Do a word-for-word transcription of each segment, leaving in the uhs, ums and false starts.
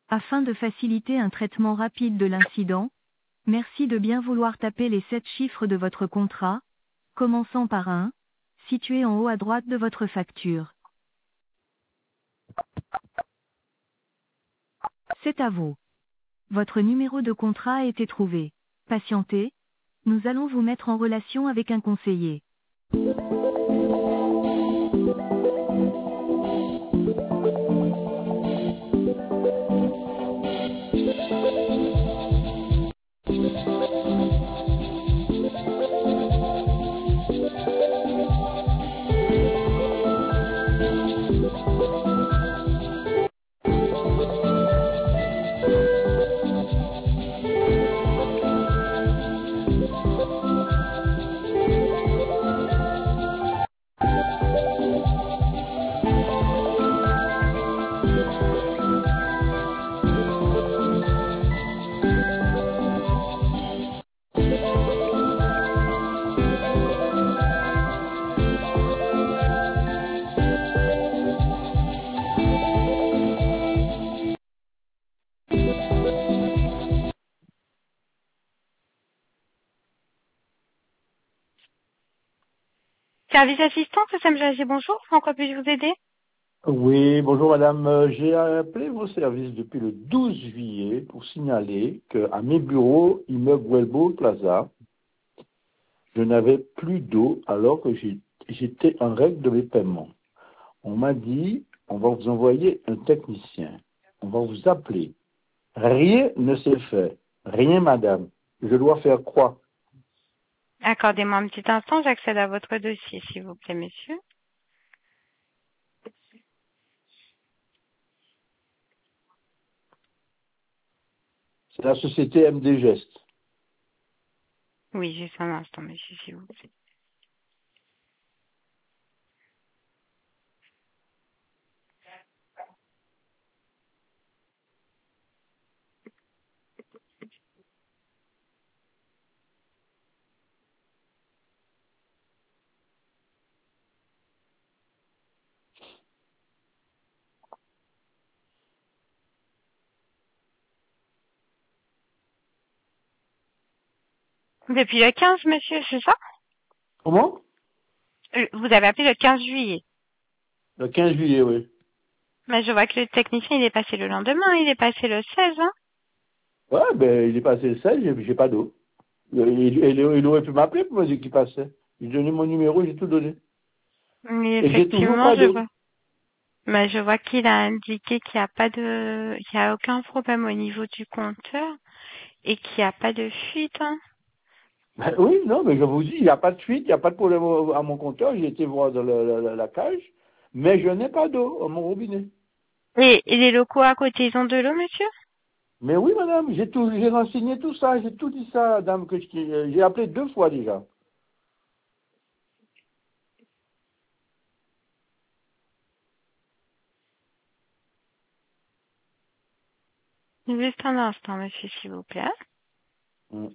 Afin de faciliter un traitement rapide de l'incident, merci de bien vouloir taper les sept chiffres de votre contrat, commençant par un, situé en haut à droite de votre facture. C'est à vous. Votre numéro de contrat a été trouvé. Patientez, nous allons vous mettre en relation avec un conseiller. Service assistance, S M G, bonjour. En quoi puis-je vous aider? Oui, bonjour madame. Euh, J'ai appelé vos services depuis le douze juillet pour signaler qu'à mes bureaux, immeuble Welbo Plaza, je n'avais plus d'eau alors que j'ai- j'étais en règle de mes paiements. On m'a dit, on va vous envoyer un technicien. On va vous appeler. Rien ne s'est fait. Rien, madame. Je dois faire quoi? Accordez-moi un petit instant, j'accède à votre dossier, s'il vous plaît, monsieur. C'est la société M D Gest. Oui, juste un instant, monsieur, s'il vous plaît. Depuis le quinze, monsieur, c'est ça? Comment? Euh, Vous avez appelé le quinze juillet. Le quinze juillet, oui. Mais je vois que le technicien, il est passé le lendemain, il est passé le seize, hein. Ouais, ben, il est passé le seize, j'ai j'ai pas d'eau. Il, il- il- il aurait pu m'appeler pour me dire qu'il passait. J'ai donné mon numéro, j'ai tout donné. Mais Et j'ai toujours effectivement, pas je d'eau. vois. Mais je vois qu'il a indiqué qu'il n'y a pas de, qu'il n'y a aucun problème au niveau du compteur et qu'il n'y a pas de fuite, hein. Ben oui, non, mais je vous dis, il n'y a pas de fuite, il n'y a pas de problème au- à mon compteur. J'ai été voir dans le- la, la cage, mais je n'ai pas d'eau à mon robinet. Et, et les locaux à côté, ils ont de l'eau, monsieur? Mais oui, madame, j'ai tout, j'ai renseigné tout ça, j'ai tout dit ça, dame, que je- j'ai appelé deux fois déjà. Juste un instant, monsieur, s'il vous plaît. Mm.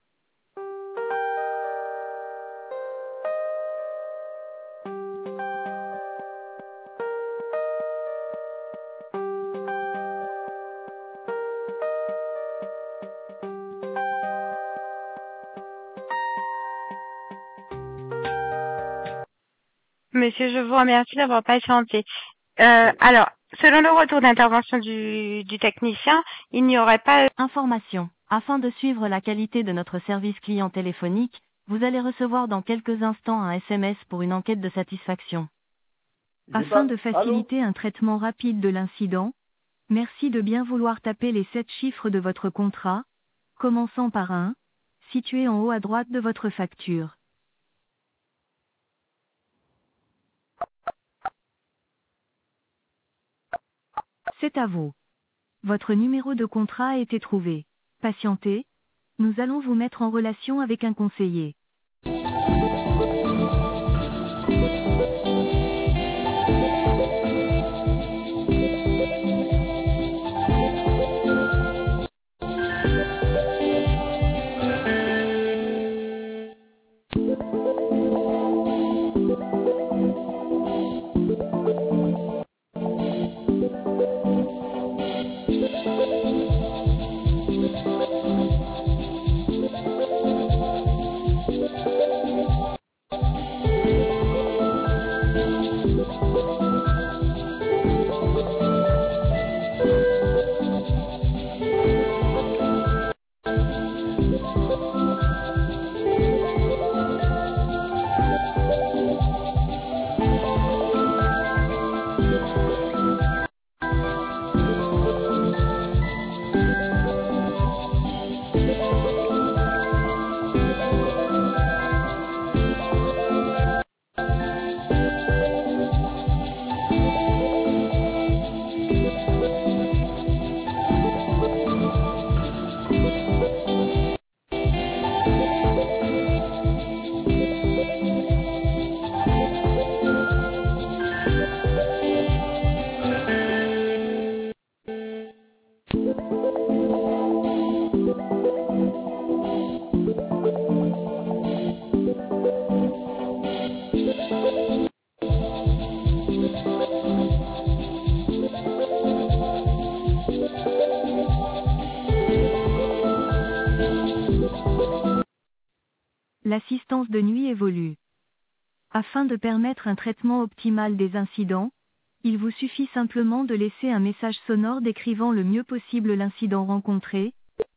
Monsieur, je vous remercie d'avoir patienté. Euh, alors, selon le retour d'intervention du, du technicien, il n'y aurait pas... Information. Afin de suivre la qualité de notre service client téléphonique, vous allez recevoir dans quelques instants un S M S pour une enquête de satisfaction. J'ai Afin pas. de Allô? faciliter un traitement rapide de l'incident, merci de bien vouloir taper les sept chiffres de votre contrat, commençant par un, situé en haut à droite de votre facture. C'est à vous. Votre numéro de contrat a été trouvé. Patientez, nous allons vous mettre en relation avec un conseiller. L'assistance de nuit évolue. Afin de permettre un traitement optimal des incidents, il vous suffit simplement de laisser un message sonore décrivant le mieux possible l'incident rencontré,